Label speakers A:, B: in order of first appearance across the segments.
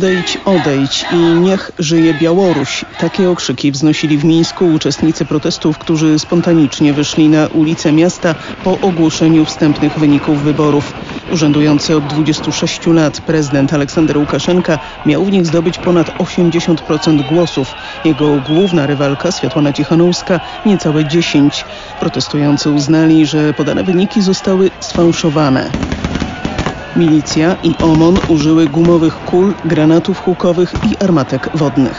A: odejdź, odejdź i niech żyje Białoruś. Takie okrzyki wznosili w Mińsku uczestnicy protestów, którzy spontanicznie wyszli na ulice miasta po ogłoszeniu wstępnych wyników wyborów. Urzędujący od 26 lat prezydent Aleksander Łukaszenka miał w nich zdobyć ponad 80% głosów. Jego główna rywalka Światłana Cichanouska niecałe 10%. Protestujący uznali, że podane wyniki zostały sfałszowane. Milicja i OMON użyły gumowych kul, granatów hukowych i armatek wodnych.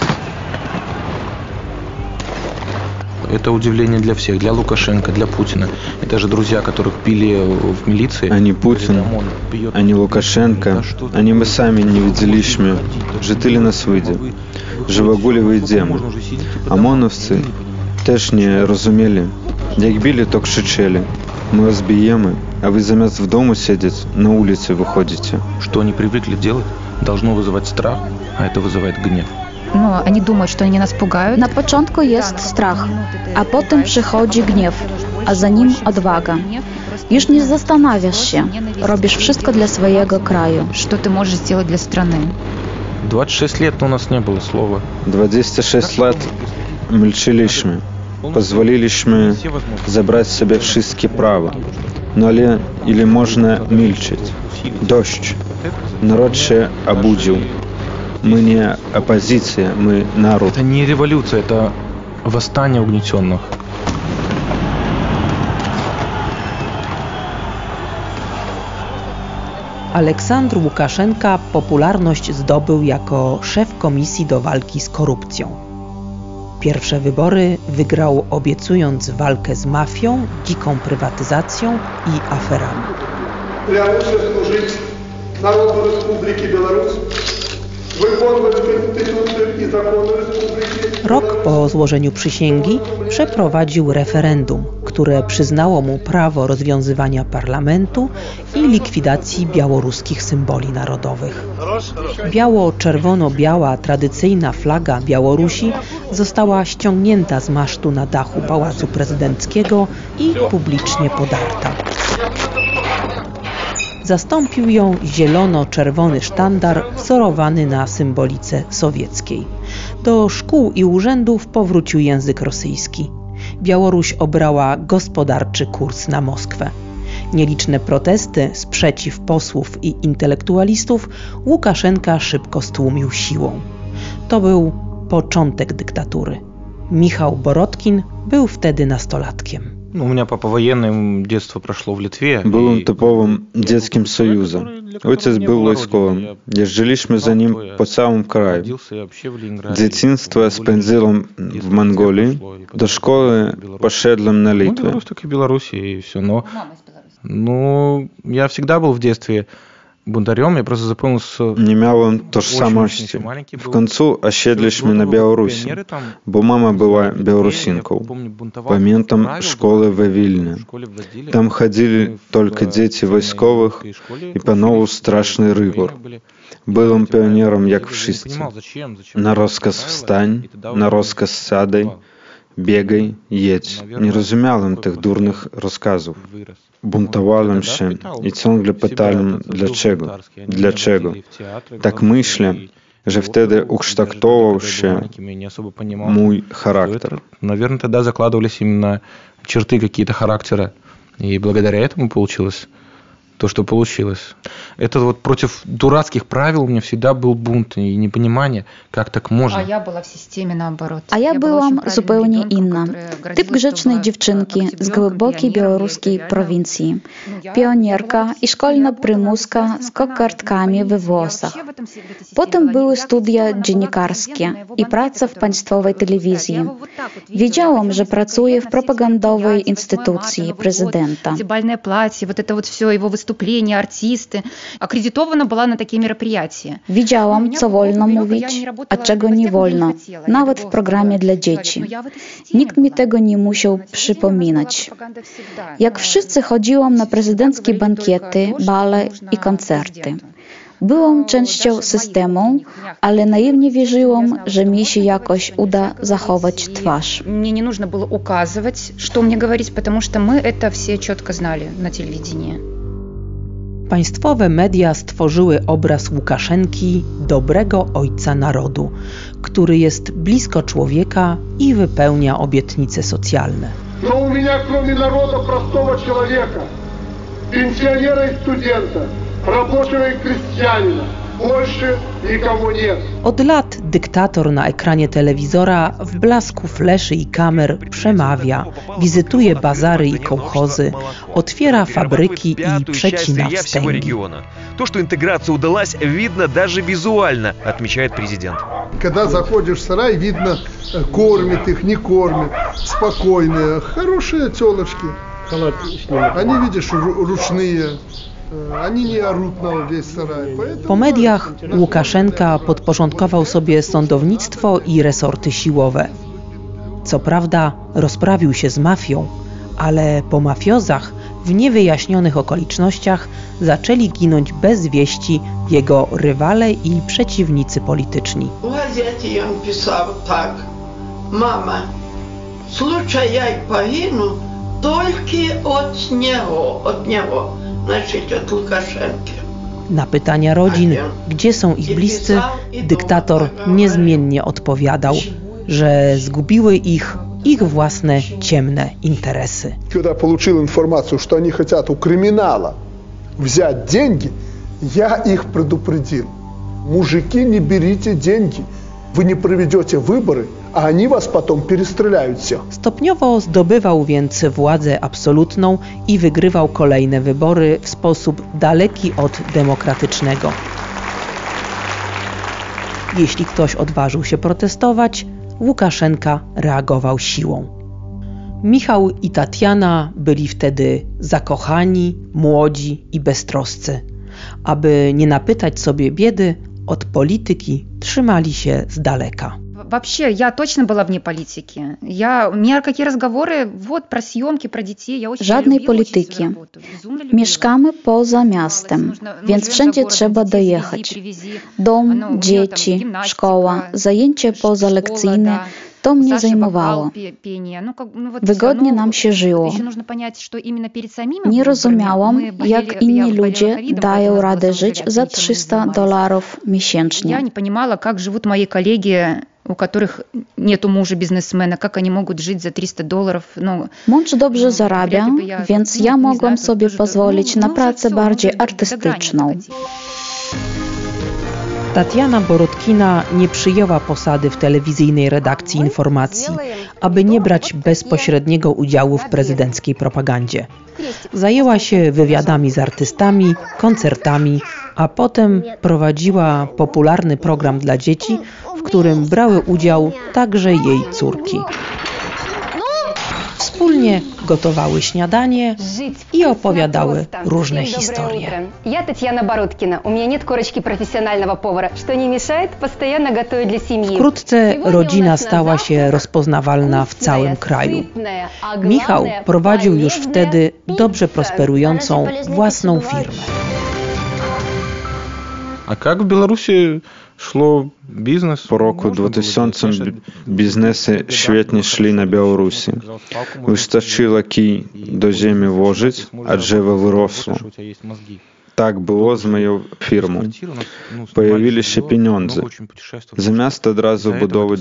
B: Это удивление для всех, для Лукашенко, для Путина. Это же друзья, которых били в милиции.
C: Они Путин, они Лукашенко, они мы сами не виделищме, жители нас выйде, живогулевые демы. ОМОНовцы теж не розумели, як били, то кричали. Мы вас бьем, а вы замест в дому сидеть, на улице выходите.
B: Что они привыкли делать, должно вызывать страх, а это вызывает гнев.
D: No, oni думают, что они нас пугают.
E: Na początku jest strach, a potem przychodzi gniew, a za nim odwaga. Już nie zastanawiasz się, robisz wszystko dla swojego kraju.
D: Что ты можешь сделать для страны?
B: 26 лет у нас не было слова.
C: 26 lat milczyliśmy, pozwoliliśmy zabrać sobie wszystkie prawa. No ale ile można milczeć? Dość. Naród się obudził. Мы не оппозиция, мы народ.
B: Это не революция, это восстание угнетенных.
F: Aleksandr Łukaszenka popularność zdobył jako szef komisji do walki z korupcją. Pierwsze wybory wygrał obiecując walkę z mafią, dziką prywatyzacją i aferami.
G: Клянуся служить народу Республики Беларусь, виконувати Конституцію і закони Республики.
F: Rok po złożeniu przysięgi przeprowadził referendum, które przyznało mu prawo rozwiązywania parlamentu i likwidacji białoruskich symboli narodowych. Biało-czerwono-biała tradycyjna flaga Białorusi została ściągnięta z masztu na dachu Pałacu Prezydenckiego i publicznie podarta. Zastąpił ją zielono-czerwony sztandar wzorowany na symbolice sowieckiej. Do szkół i urzędów powrócił język rosyjski. Białoruś obrała gospodarczy kurs na Moskwę. Nieliczne protesty, sprzeciw posłów i intelektualistów Łukaszenka szybko stłumił siłą. To był początek dyktatury. Michał Borodkin był wtedy nastolatkiem.
B: У меня папа военный, детство прошло в Литве.
C: Был он typowym dzieckiem Союза. Ojciec był wojskowym. Jeździliśmy za nim po całym kraju. Dzieciństwo spędziłem w Mongolii. Do szkoły poszedłem na Litwę.
B: Беларусь, так и Беларусь, и все. Но, я всегда был в детстве бунтарем, я просто запомнился.
C: Nie miałem tożsamości. W końcu osiedliśmy na Białorusi, bo mama była Białorusinką. Pamiętam szkołę we Wilnie. Tam chodzili tylko dzieci wojskowych i panował straszny rygor. Byłem pionierem jak wszyscy. Na rozkaz wstań, na rozkaz siadaj, biegaj, jedź. Nie rozumiałem tych durnych rozkazów. Buntowałem się i ciągle pytałem dlaczego, dlaczego. Tak myślę, że wtedy ukształtował się mój charakter.
B: Наверное, тогда закладывались именно черты какие-то характера. И благодаря этому получилось то, что получилось. Это вот против дурацких правил у меня всегда был бунт и непонимание, как так можно.
D: А я была в системе наоборот.
E: A ja byłam zupełnie inna. Typ grzecznej dziewczynki z głębokiej białoruskiej prowincji. Pionierka i szkolna prymuska z kokardkami we włosach. Potem były studia dziennikarskie i praca w państwowej telewizji. Wiedziałam, że pracuję w propagandowej instytucji prezydenta.
D: Бальное платье, вот это вот все, его выступления, артисты. Аккредитована была на такие мероприятия.
E: Widziałam, co wolno mówić, a czego nie wolno, nawet w programie dla dzieci. Nikt mi tego nie musiał przypominać. Jak wszyscy chodziłam na prezydenckie bankiety, bale i koncerty. Byłam częścią systemu, ale naiwnie wierzyłam, że mi się jakoś uda zachować twarz.
D: Мне не нужно было указывать, что мне говорить, потому что мы это все четко знали на телевидении.
F: Państwowe media stworzyły obraz Łukaszenki, dobrego ojca narodu, który jest blisko człowieka i wypełnia obietnice socjalne.
G: No u mnie, kromě narodu prostego człowieka, pensjonera i studenta, рабочего i chrześcijanina, больше nikogo nie.
F: Od lat dyktator na ekranie telewizora w blasku fleszy i kamer przemawia, wizytuje bazary i kołchozy, otwiera fabryki i przecina wstęgi.
H: То, что интеграция удалась, видно даже визуально, отмечает президент.
G: Когда заходишь в сарай, видно, кормят их, не кормят, спокойные, хорошие тёлочки. Они, видишь, ручные.
F: Po mediach Łukaszenka podporządkował sobie sądownictwo i resorty siłowe. Co prawda rozprawił się z mafią, ale po mafiozach w niewyjaśnionych okolicznościach zaczęli ginąć bez wieści jego rywale i przeciwnicy polityczni.
I: W gazecie on pisał tak: mama, w случае я погину только od niego. Od Łukaszenki.
F: Na pytania rodzin, gdzie są ich bliscy, dyktator niezmiennie odpowiadał, że zgubiły ich własne ciemne interesy.
G: Kiedy получил informację, że oni chcą u kryminala wziąć деньги, ja ich предупредил. Мужики, не берите деньги. Вы не проведете выборы, a oni was potem перестреляют все.
F: Stopniowo zdobywał więc władzę absolutną i wygrywał kolejne wybory w sposób daleki od demokratycznego. Jeśli ktoś odważył się protestować, Łukaszenka reagował siłą. Michał i Tatiana byli wtedy zakochani, młodzi i beztroscy. Aby nie napytać sobie biedy, od polityki trzymali się z daleka.
D: Вообще, я точно была вне политики. У меня какие разговоры про съемки, про детей. Я очень
E: Żadnej polityki. Mieszkamy poza miastem, więc wszędzie trzeba dojechać. Dom, dzieci, szkoła, zajęcia pozalekcyjne. To mnie zajmowało. Wygodnie nam się żyło. Nie rozumiałam, jak inni ludzie dają radę żyć za $300 miesięcznie.
D: Я не понимала, как живут мои коллеги, у которых нету мужа бизнесмена, как они могут жить за $300.
E: Mąż dobrze zarabia, więc ja mogłam sobie pozwolić na pracę bardziej artystyczną.
F: Tatiana Borodkina nie przyjęła posady w telewizyjnej redakcji informacji, aby nie brać bezpośredniego udziału w prezydenckiej propagandzie. Zajęła się wywiadami z artystami, koncertami, a potem prowadziła popularny program dla dzieci, w którym brały udział także jej córki. Wspólnie gotowały śniadanie i opowiadały różne historie.
J: Ja Tatiana Borodkina. U mnie nie koreczki profesjonalnego powara, co nie mieszает постоянно готовить для семьи.
F: Wkrótce rodzina stała się rozpoznawalna w całym kraju. Michał prowadził już wtedy dobrze prosperującą własną firmę.
B: A jak w Białorusi szło biznes?
C: Po roku 2000 biznesy świetnie szli na Białorusi. Wystarczyło kij do ziemi włożyć, a drzewo wyrosło. Tak było z moją firmą. Pojawili się pieniądze. Zamiast od razu budować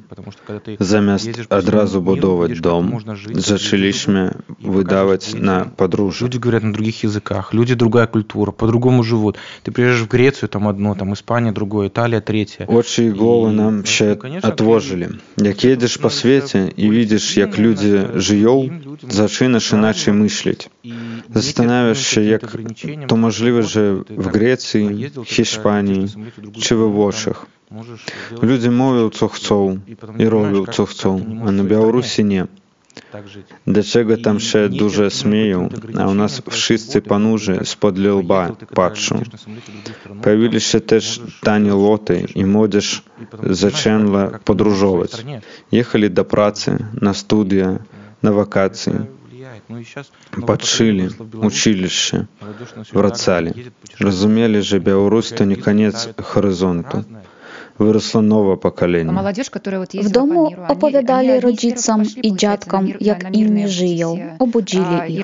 C: dom, zaczęliśmy wydawać na podróże.
B: Люди говорят на других языках, люди другая культура, по-другому живут. Ты приезжаешь в Грецию, там одно, там Испания другое, Италия третье.
C: Oczy i głowy nam się otworzyli. Jak jedziesz po świecie i widzisz, jak ludzie żyją, zaczynasz inaczej myśleć. Zastanawiasz się, jak to możliwe, że w Grecji, Hiszpanii czy we Włoszech ludzie mówią, co chcą i robią, co chcą, a na Białorusi nie. Dlaczego tam się dużo śmieją, a u nas wszyscy ponurzy spod łba patrzą. Pojawili się też tanie loty i młodzież zaczęła podróżować. Jechali do pracy, na studia, na wakacje. Patrzyli, uczyli się, wracali. Rozumieli, że Białoruś to nie koniec horyzontu. Wyrósło nowe pokolenie.
E: W domu opowiadali rodzicom i dziadkom, jak inni żyją. Obudzili ich.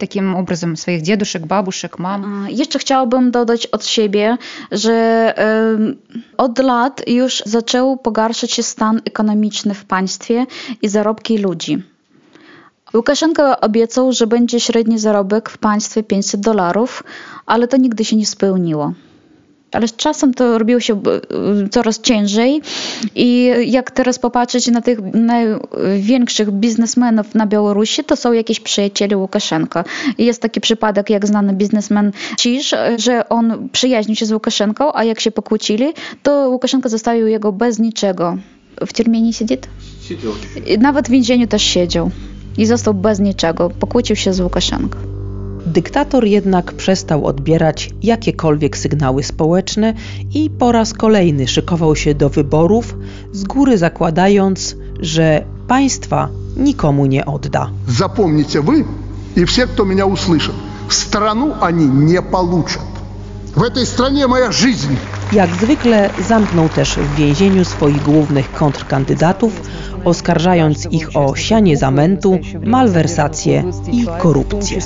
E: Jeszcze chciałabym dodać od siebie, że od lat już zaczął pogarszać się stan ekonomiczny w państwie i zarobki ludzi. Łukaszenko obiecał, że będzie średni zarobek w państwie $500, ale to nigdy się nie spełniło. Ale z czasem to robiło się coraz ciężej i jak teraz popatrzeć na tych największych biznesmenów na Białorusi, to są jakieś przyjaciele Łukaszenka. Jest taki przypadek, jak znany biznesmen Cisz, że on przyjaźnił się z Łukaszenką, a jak się pokłócili, to Łukaszenko zostawił jego bez niczego. W tюрьме nie siedzi? Siedział. Nawet w więzieniu też siedział i został bez niczego. Pokłócił się z Łukaszenką.
F: Dyktator jednak przestał odbierać jakiekolwiek sygnały społeczne i po raz kolejny szykował się do wyborów, z góry zakładając, że państwa nikomu nie odda.
G: Zapomnijcie wy i wszyscy, kto mnie usłyszy, страну oni nie получат. W tej stronie moja żyć.
F: Jak zwykle zamknął też w więzieniu swoich głównych kontrkandydatów, oskarżając ich o sianie zamętu, malwersację i korupcję.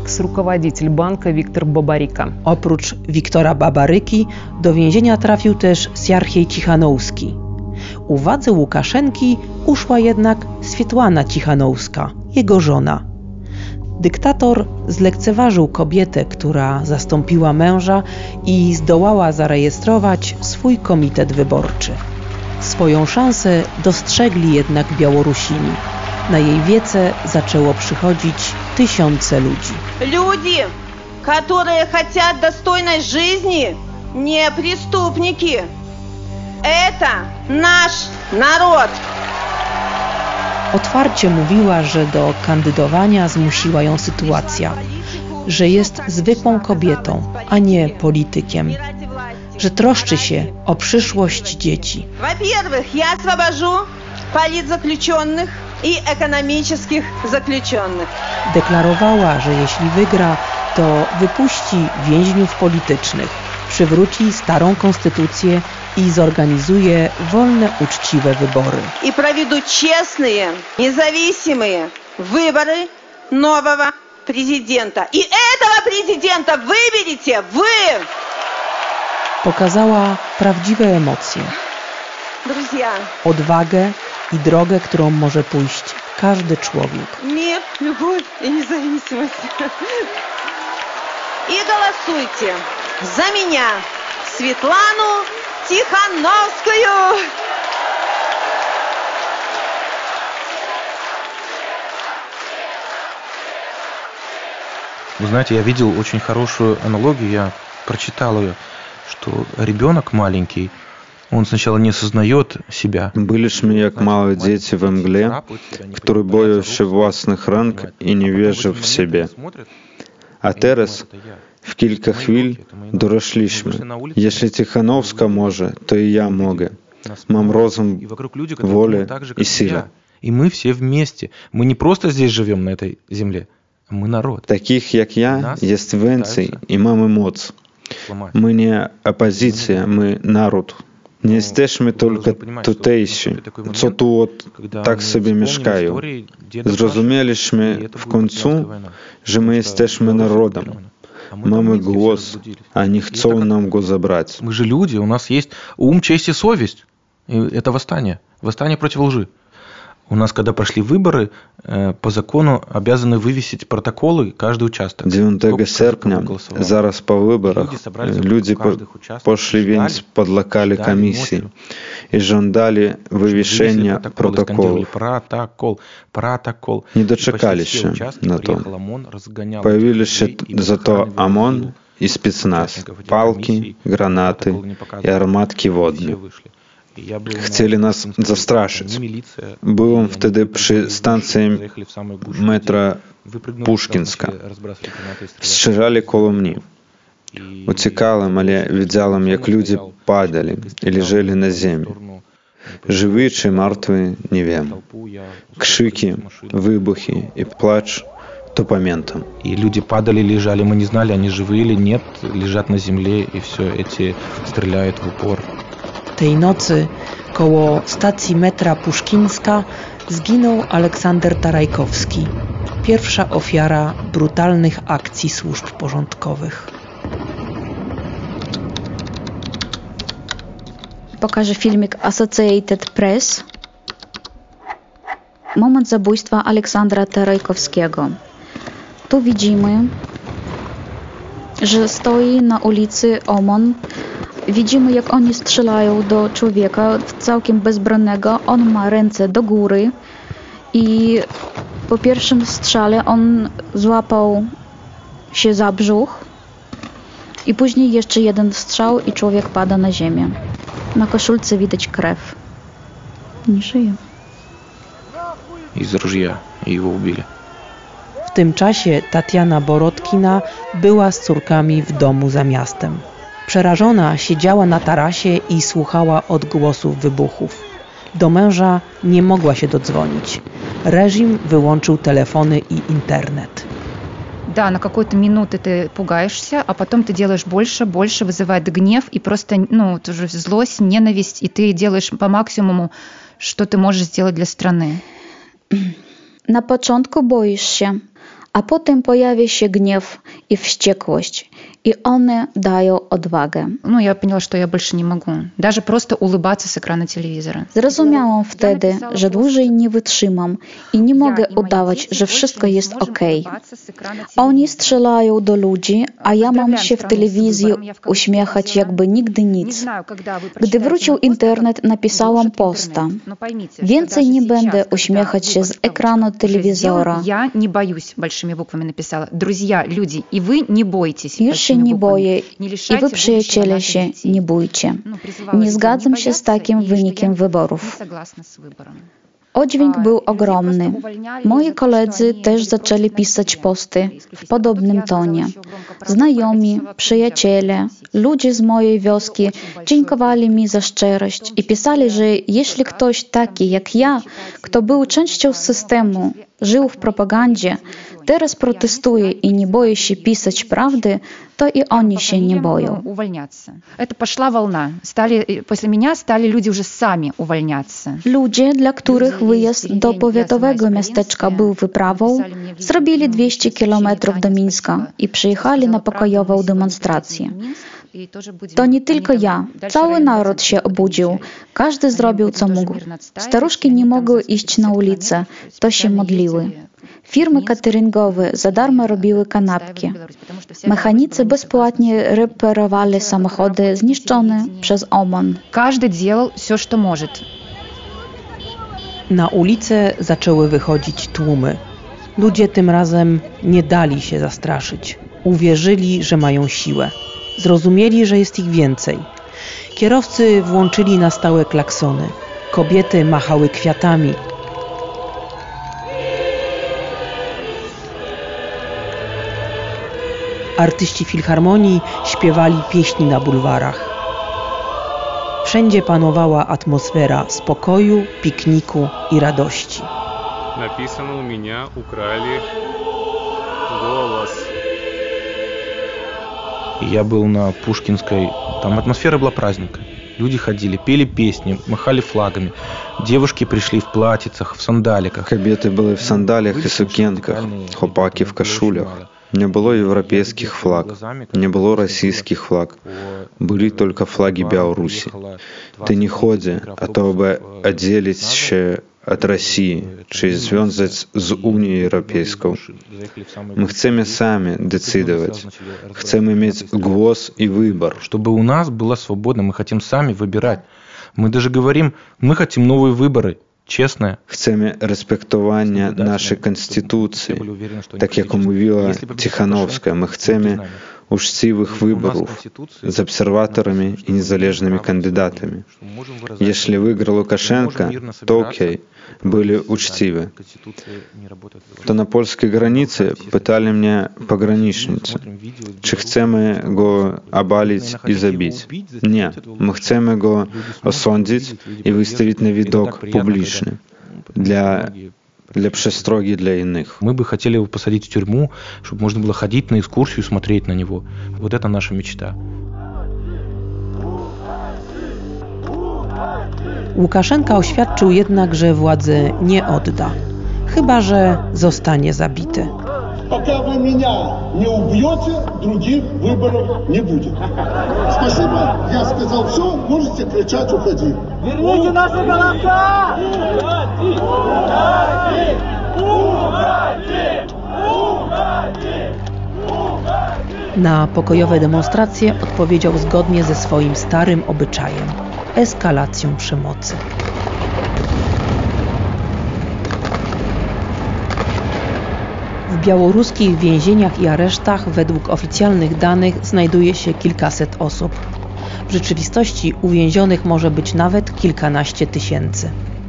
F: Oprócz Wiktora Babaryki do więzienia trafił też Siarhiej Cichanouski. Uwadze Łukaszenki uszła jednak Swietłana Cichanouska, jego żona. Dyktator zlekceważył kobietę, która zastąpiła męża i zdołała zarejestrować swój komitet wyborczy. Swoją szansę dostrzegli jednak Białorusini. Na jej wiece zaczęło przychodzić tysiące ludzi.
K: Ludzie, które chcą dostojnej żyzni, nie przestępniki. To nasz naród.
F: Otwarcie mówiła, że do kandydowania zmusiła ją sytuacja, że jest zwykłą kobietą, a nie politykiem, że troszczy się o przyszłość dzieci.
K: Во-первых, я освобожу политзаключенных i ekonomicznych zakljuczonych.
F: Deklarowała, że jeśli wygra, to wypuści więźniów politycznych, przywróci starą konstytucję i zorganizuje wolne, uczciwe wybory.
K: I проведу честные, независимые выборы нового президента. И этого президента выберете вы!
F: Pokazała prawdziwe emocje.
K: Друзья,
F: odwagę i drogę, którą może pójść każdy człowiek.
K: Мир, любовь и независимость. И голосуйте за меня, Светлану Тихановскую.
B: Вы знаете, я видел очень хорошую аналогию, я прочитал ее, что ребенок маленький, он сначала не осознает себя.
C: Byliśmy jak małe dzieci we mgle, które boją się własnych rąk i nie wierzą w siebie. A teraz, w kilka chwil, dorośliśmy. Jeśli Tichanowska może, to i ja mogę. Mam rozum, wolę i siłę.
B: И мы все вместе. Мы не просто здесь живем на этой земле, а мы народ.
C: Takich jak ja jest więcej i mamy moc. My nie opozycja, my naród. Nie jesteśmy tylko tutejsi, co tu tak sobie mieszkają. Zrozumieliśmy w końcu, że my jesteśmy narodem. Mamy głos, a nie chcą nam go zabrać.
B: Мы же люди, у нас есть ум, честь и совесть. И это восстание. Восстание против лжи. У нас, когда прошли выборы, по закону обязаны вывесить протоколы каждый участок.
C: 9 sierpnia, zaraz po wyborach, ludzie poszli więc pod lokale komisji i żądali wywieszenia protokołów. Nie doczekali się na to. Pojawili się za to OMON i specnaz, palki, granaty i armatki wodne. Chcieli nas zastraszyć. Byłem wtedy przy stacji metra Puszkinska. Strzelali koło mnie. Uciekałem, ale widziałem, jak ludzie padali i leżeli na ziemi. Żywi czy martwi, nie wiem. Krzyki, wybuchy i płacz to pamiętam.
B: И люди падали, лежали, мы не знали, они живые или нет, лежат на земле, и все, эти стреляют в упор.
F: Tej nocy koło stacji metra Puszkińska zginął Aleksander Tarajkowski, pierwsza ofiara brutalnych akcji służb porządkowych.
E: Pokażę filmik Associated Press. Moment zabójstwa Aleksandra Tarajkowskiego. Tu widzimy, że stoi na ulicy Omon. Widzimy, jak oni strzelają do człowieka całkiem bezbronnego. On ma ręce do góry i po pierwszym strzale on złapał się za brzuch i później jeszcze jeden strzał i człowiek pada na ziemię. Na koszulce widać krew. Nie żyje.
B: Из ружья, и его убили.
F: W tym czasie Tatiana Borodkina była z córkami w domu za miastem. Przerażona siedziała na tarasie i słuchała odgłosów wybuchów. Do męża nie mogła się dodzwonić. Reżim wyłączył telefony i internet.
D: Да, на какую-то минуту ты пугаешься, а потом ты делаешь больше, вызывает гнев и просто, тоже злость, ненависть, и ты делаешь по максимуму, что ты можешь сделать для страны.
E: Na początku boisz się, a potem pojawia się gniew i wściekłość. И one dają odwagę.
D: Я поняла, что я больше не могу. Даже просто улыбаться с экрана телевизора.
E: Zrozumiałam wtedy, że dłużej nie wytrzymam i nie mogę udawać, że wszystko jest okej. Oni strzelają do ludzi, a ja mam się w telewizji uśmiechać jakby nigdy nic. Gdy wrócił internet, napisałam posta. Więcej nie będę uśmiechać się z ekranu telewizora.
D: Ja nie boюсь, большими буквами написала. Друзья, люди, и вы не бойтесь.
E: Już się nie boję i wy, przyjaciele, się nie bójcie. Nie zgadzam się z takim wynikiem wyborów. Oddźwięk był ogromny. Moi koledzy też zaczęli pisać posty w podobnym tonie. Znajomi, przyjaciele, ludzie z mojej wioski dziękowali mi za szczerość i pisali, że jeśli ktoś taki jak ja, kto był częścią systemu, żył w propagandzie, teraz protestuje i nie boi się pisać prawdy, to i oni się nie boją.
D: Это пошла волна. После меня стали люди уже сами увольняться.
E: Ludzie, dla których wyjazd do powiatowego miasteczka był wyprawą, zrobili 200 kilometrów do Mińska i przyjechali na pokojową demonstrację. To nie tylko ja. Cały naród się obudził. Każdy zrobił co mógł. Staruszki nie mogły iść na ulicę, to się modliły. Firmy cateringowe za darmo robiły kanapki. Mechanicy bezpłatnie reperowali samochody zniszczone przez OMON.
D: Każdy делал все, что может.
F: Na ulicę zaczęły wychodzić tłumy. Ludzie tym razem nie dali się zastraszyć. Uwierzyli, że mają siłę. Zrozumieli, że jest ich więcej. Kierowcy włączyli na stałe klaksony. Kobiety machały kwiatami. Artyści filharmonii śpiewali pieśni na bulwarach. Wszędzie panowała atmosfera spokoju, pikniku i radości.
L: Napisano u mnie ukrali głos.
B: Я был на Пушкинской, там атмосфера была праздника. Люди ходили, пели песни, махали флагами. Девушки пришли в платьицах, в сандаликах.
C: Kobiety były w sandaliach i sukienkach, chłopaki w koszulach. Nie było europejskich flag, nie było rosyjskich flag. Byli tylko flagi Białorusi. To nie chodzi o to, aby oddzielić się od Rosji, czy związać z Unią Europejską. My chcemy sami decydować. Chcemy mieć głos i wybór.
B: Чтобы у нас была свобода, мы хотим сами выбирать. Мы даже говорим, мы хотим новые выборы. Честne.
C: Chcemy respektowania naszej konstytucji, tak jak mówiła Tichanowska. My chcemy uczciwych wyborów z obserwatorami i niezależnymi kandydatami. Jeśli wygrał Łukaszenka, to okej, byli uczciwi. To na polskiej granicy pytali mnie pogranicznicy, czy chcemy go obalić i zabić. Nie, my chcemy go osądzić i wystawić na widok publiczny для przestrogi dla innych.
B: Мы бы хотели его посадить в тюрьму, чтобы можно было ходить на экскурсию, смотреть на него. Вот это наша мечта.
F: Łukaszenka oświadczył jednak, że władzy nie odda, chyba że zostanie zabity.
G: Пока вы меня не убьете, других выборов не будет. Спасибо, я сказал все, можете кричать, уходи.
M: Верните наши голоса! Уходи!
F: Na pokojowe demonstracje odpowiedział zgodnie ze swoim starym obyczajem – eskalacją przemocy. W białoruskich więzieniach i aresztach według oficjalnych danych znajduje się kilkaset osób. W rzeczywistości uwięzionych może być nawet kilkanaście tysięcy.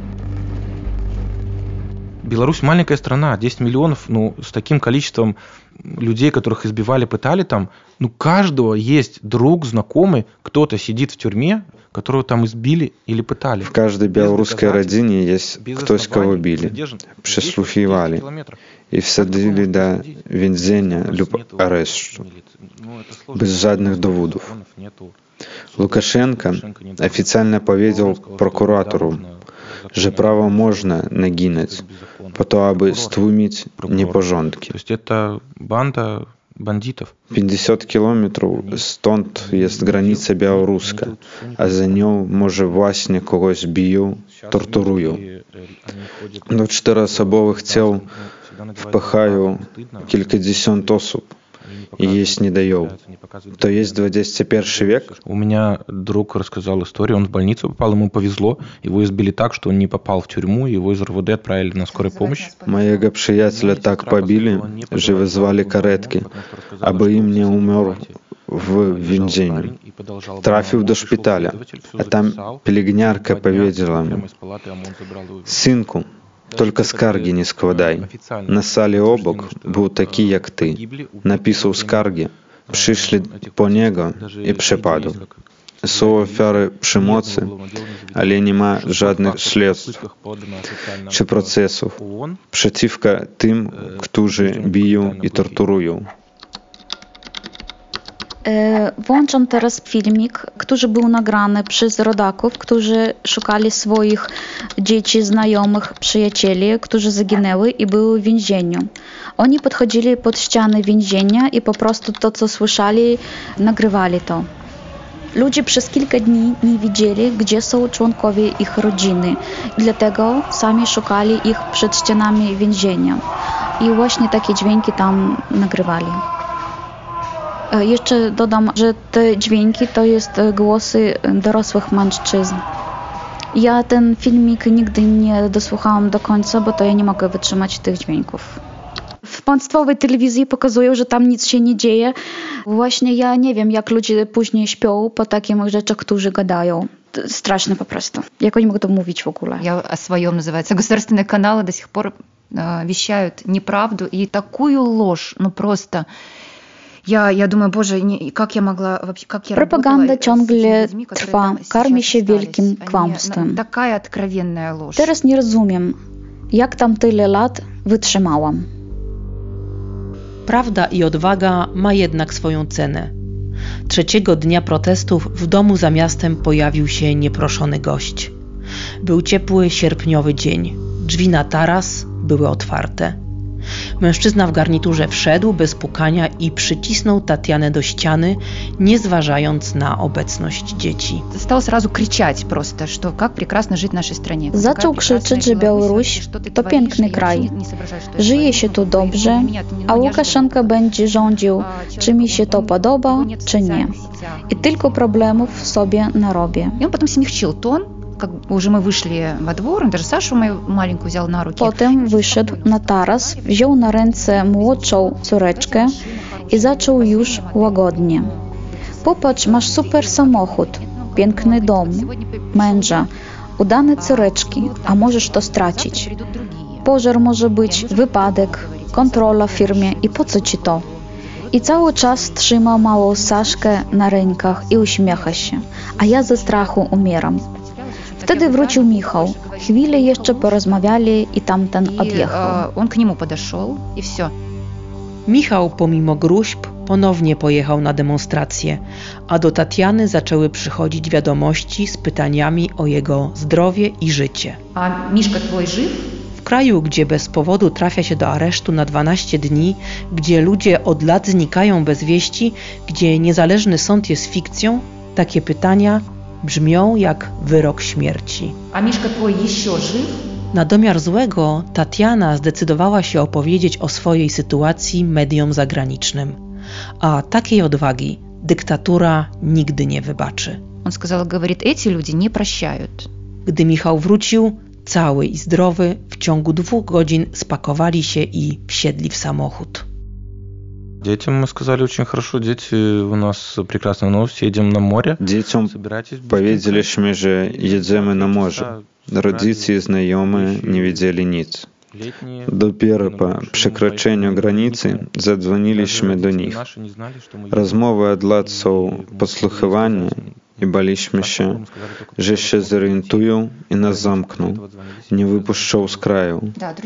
B: Беларусь маленькая страна, 10 миллионов, с таким количеством людей, которых избивали, пытали там, каждого есть друг, знакомый, кто-то сидит в тюрьме, которого там избили или пытали.
C: В каждой белорусской родине есть ktoś, кого били, przesłuchiwali i wsadzili do więzienia lub aresztu, bez żadnych dowodów. Łukaszenka oficjalnie powiedział prokuratorу, że prawo można naginać, po to, aby stłumić nieporządki. 50 kilometrów stąd jest granica białoruska, a za nią może właśnie kogoś biją, torturują. Do 4-osobowych ciał wpychają kilkadziesiąt osób и есть не даю. То есть 21 век?
B: У меня друг рассказал историю, он в больницу попал, ему повезло, его избили так, что он не попал в тюрьму, его из РВД отправили на скорую помощь.
C: Моего приятеля так побили, że wezwali karetki, aby im nie umarł w więzieniu. Trafił do szpitala, a tam pielęgniarka powiedziała mu: synku, tylko skargi nie składaj. Na sali obok był taki jak ty. Napisał skargę, przyszli po niego i przepadł. Są ofiary przemocy, ale nie ma żadnych śledztw czy procesów przeciwko tym, którzy biją i torturują.
E: Włączam teraz filmik, który był nagrany przez rodaków, którzy szukali swoich dzieci, znajomych, przyjacieli, którzy zaginęły i były w więzieniu. Oni podchodzili pod ściany więzienia i po prostu to, co słyszeli, nagrywali to. Ludzie przez kilka dni nie wiedzieli, gdzie są członkowie ich rodziny. Dlatego sami szukali ich przed ścianami więzienia. I właśnie takie dźwięki tam nagrywali. Jeszcze dodam, że te dźwięki to jest głosy dorosłych mężczyzn. Ja ten filmik nigdy nie dosłuchałam do końca, bo to ja nie mogę wytrzymać tych dźwięków. W państwowej telewizji pokazują, że tam nic się nie dzieje. Właśnie ja nie wiem, jak ludzie później śpią po takich rzeczach, którzy gadają. Straszne po prostu. Jak oni mogą to mówić w ogóle?
D: Я о своем называется. Государственные каналы до сих пор вещают неправду и такую ложь, просто... Ja думаю, Boże, jak ja mogła, jak ja
E: Propaganda ciągle trwa, karmi się wielkim kłamstwem.
D: Taka откровенная ложь.
E: Teraz nie rozumiem, jak tam tyle lat wytrzymałam.
F: Prawda i odwaga ma jednak swoją cenę. 3 dnia protestów w domu za miastem pojawił się nieproszony gość. Był ciepły, sierpniowy dzień. Drzwi na taras były otwarte. Mężczyzna w garniturze wszedł bez pukania i przycisnął Tatianę do ściany, nie zważając na obecność dzieci.
D: Stał сразу кричать просто, что как прекрасно жить в нашей стране.
E: Zaczął krzyczeć, że Białoruś to piękny kraj. Żyje się tu dobrze, a Łukaszenka będzie rządził, czy mi się to podoba, czy nie. I tylko problemów sobie narobię.
D: I on potem смягчил тон. Как уже мы вышли во двор, он даже Сашу мою маленькую взял на руки.
E: Potem wyszedł na taras, wziął na ręce młodszą córeczkę i zaczął już łagodnie. Popatrz, masz super samochód, piękny dom, męża, udane córeczki, a możesz to stracić. Pożar może być, wypadek, kontrola w firmie i po co ci to? I cały czas trzyma małą Saszkę na rękach i uśmiecha się, a ja ze strachu umieram. Wtedy wrócił Michał. Chwilę jeszcze porozmawiali i tamten odjechał.
D: On k niemu podeszł i все.
F: Michał pomimo gruźb ponownie pojechał na demonstrację, a do Tatiany zaczęły przychodzić wiadomości z pytaniami o jego zdrowie i życie.
D: A Miszka twój żyw?
F: W kraju, gdzie bez powodu trafia się do aresztu na 12 dni, gdzie ludzie od lat znikają bez wieści, gdzie niezależny sąd jest fikcją, takie pytania brzmią jak wyrok śmierci.
D: A Miszka twój jeszcze żyw?
F: Na domiar złego Tatiana zdecydowała się opowiedzieć o swojej sytuacji mediom zagranicznym. A takiej odwagi dyktatura nigdy nie wybaczy.
D: On сказал, говорит, эти люди не прощают.
F: Gdy Michał wrócił, cały i zdrowy, w ciągu 2 godzin spakowali się i wsiedli w samochód.
B: Детям мы сказали очень хорошо, дети, у нас прекрасная новость, едем на море.
C: Dzieciom powiedzieliśmy, że jedziemy na morze. Rodzice i znajomi nie wiedzieli nic. Dopiero po przekroczeniu granicy zadzwoniliśmy do nich. Rozmowy od lat są podsłuchiwane i baliśmy się, że się zorientują i nas zamkną, nie wypuszczą z kraju.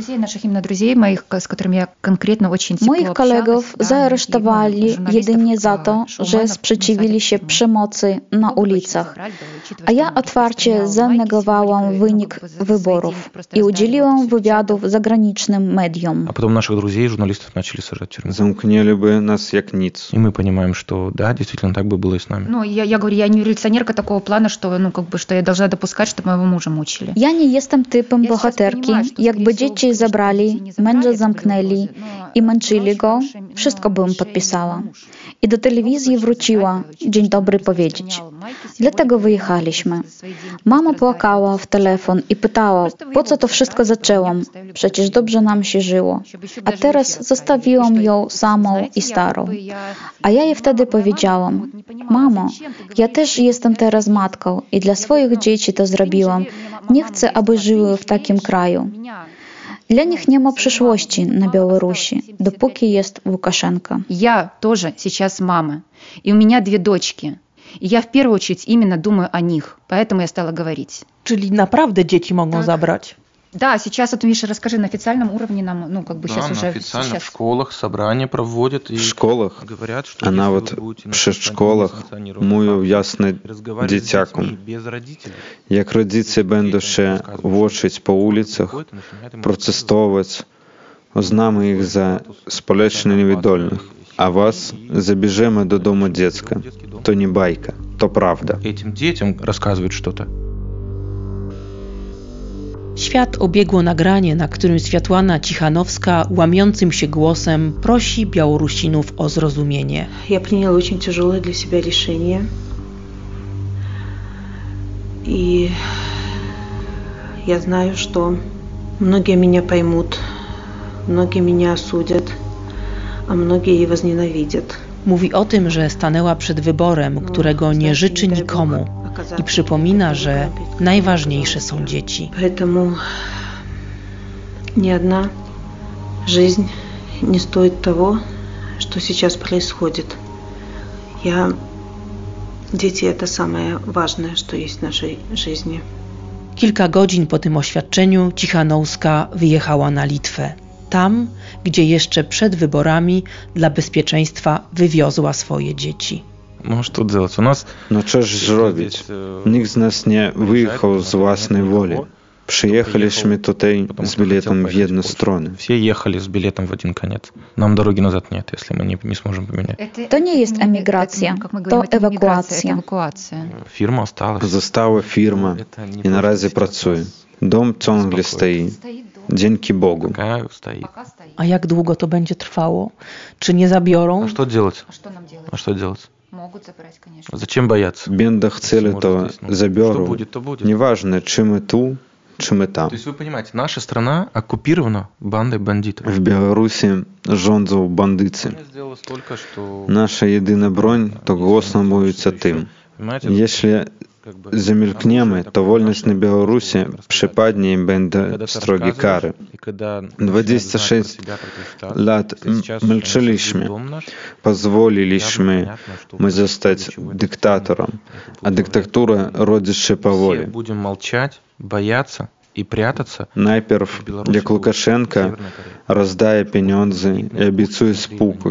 E: Moich kolegów zaaresztowali jedynie za to, że sprzeciwili się przemocy na ulicach, a ja otwarcie zanegowałam wynik wyborów i udzieliłam wywiadów zagranicznym mediom.
B: A potem naszych друзей и журналистов начали сажать в тюрьму.
C: Zamknęliby nas jak nic.
B: И мы понимаем, что да, действительно так бы было и с нами.
D: Ну, я говорю, я не революционерка такого плана, что, что я должна допускать, чтобы моего мужа мучили.
E: Ja nie jestem typem bohaterki. Jakby dzieci zabrali, męża zamknęli i męczyli go, wszystko bym podpisała. I do telewizji wróciła dzień dobry powiedzieć. Dlatego wyjechaliśmy. Mama płakała w telefon i pytała, po co to wszystko zaczęłam? Przecież dobrze nam się żyło. A teraz zostawiłam ją samą i starą. A ja jej wtedy powiedziałam, mamo, ja też jestem teraz matką i dla swoich dzieci to zrobiłam. Nie chcę, aby żyły w takim kraju. Для них nie ma przyszłości na Białorusi, dopóki jest Łukaszenka.
D: Я тоже сейчас мама, и у меня 2 дочки. И я в первую очередь именно думаю о них, поэтому я стала говорить.
F: Czyli naprawdę dzieci mogą zabrać?
D: Да, сейчас, вот, Миша, расскажи, на официальном уровне нам, сейчас уже...
B: Официально в школах собрания проводят.
C: В школах, а навіть przy szkołach mówią jasne dzieciakom. Jak rodzice będą się łoczyć po ulicach, protestować, uznamy ich za społecznie niewydolnych, a was zabierzemy do domu dziecka. To nie bajka, to prawda.
B: Этим детям рассказывают что-то.
F: Świat obiegło nagranie, na którym Światłana Cichanowska łamiącym się głosem prosi Białorusinów o zrozumienie.
N: Я приняла очень тяжелое для себя решение. И я знаю, что многие меня поймут, многие меня осудят, а многие и возненавидят.
F: Mówi o tym, że stanęła przed wyborem, którego nie życzy nikomu i przypomina, że najważniejsze są dzieci.
N: Поэтому ни одна жизнь не стоит того, что сейчас происходит. Дети — это самое важное, что есть в нашей жизни.
F: Kilka godzin po tym oświadczeniu Cichanowska wyjechała na Litwę. Tam, gdzie jeszcze przed wyborami dla bezpieczeństwa wywiozła swoje dzieci.
B: No co делать? У нас...
C: No cóż zrobić? Nikt z nas nie wyjechał z własnej woli. Przyjechaliśmy tutaj z biletem w jedną stronę.
B: Все ехали с билетом в один конец. Нам дороги назад нет, если мы не сможем поменять.
E: To nie jest emigracja, to ewakuacja.
B: Firma осталась.
C: Została firma i na razie pracuje. Dom ciągle stoi. Dzięki Bogu.
F: A jak długo to będzie trwało? Czy nie zabiorą?
B: A co делать? A co делать? Zачем бояться?
C: Będą chcieli, to zabiorą. Nieważne, czy my tu, czy my tam.
B: То есть вы понимаете, наша страна оккупирована бандой бандитов.
C: W Białorusi rządzą bandycy. Nasza jedyna broń to głośno mówić o tym. Jeśli zamilkniemy, to wolność na Białorusi przypadnie im będą strogie kary. 26 lat milczyliśmy, pozwoliliśmy my zostać dyktatorem, a dyktatura rodzi się powoli.
B: Будем молчать, бояться и прятаться.
C: Najpierw, jak Łukaszenka rozdaje pieniądze i obiecuje spokój,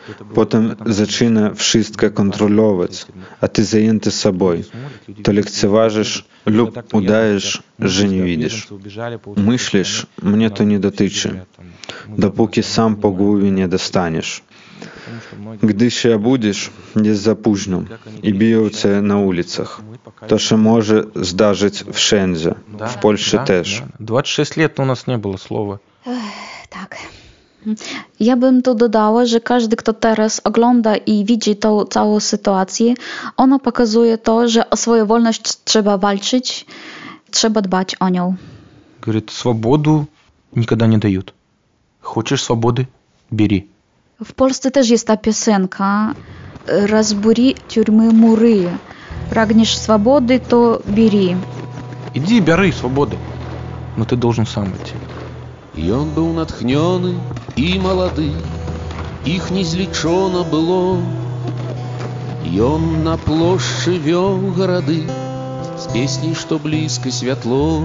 C: Potem zaczyna wszystko kontrolować, a ty zajęty sobą. To lekceważysz lub udajesz, że nie widzisz. Myślisz, mnie to nie dotyczy, dopóki sam po głowie nie dostaniesz. Gdy się obudzisz, jest za późno i biją cię na ulicach. To się może zdarzyć wszędzie, w Polsce też.
B: 26 lat u nas nie było słowa.
E: Tak. Ja bym tu dodała, że każdy, kto teraz ogląda i widzi tą całą sytuację, ona pokazuje to, że o swoją wolność trzeba walczyć, trzeba dbać o nią.
B: Говорит, свободу никогда не дают. Хочешь свободы? Бери.
E: W Polsce też jest ta piosenka Разбури тюрьмы муры. Pragniesz swobody, to bери.
B: Иди, бери свободы. Но ты должен сам идти.
O: И он был натхнёны и молоды, их не злічона было. И он на плошчы вёў гарады с песней, что близко святло.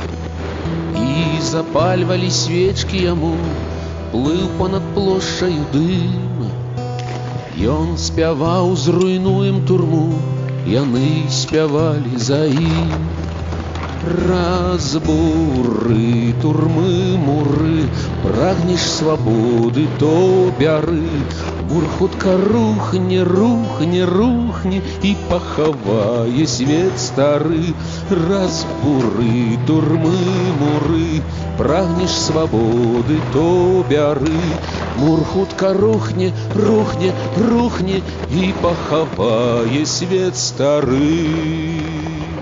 O: И запальвали свечки яму, плыў понад плошчаю дым. И он спяваў зруйнуем турму, яны спявалі за ім. Разбуры, турмы, муры, прагнеш свободы, то бяры. Мур хутка рухне, рухне, рухне и пахавае свет стары. Разбуры, турмы, муры, прагнеш свободы, то бяры. Мур хутка рухне, рухне, рухне и пахавае свет стары.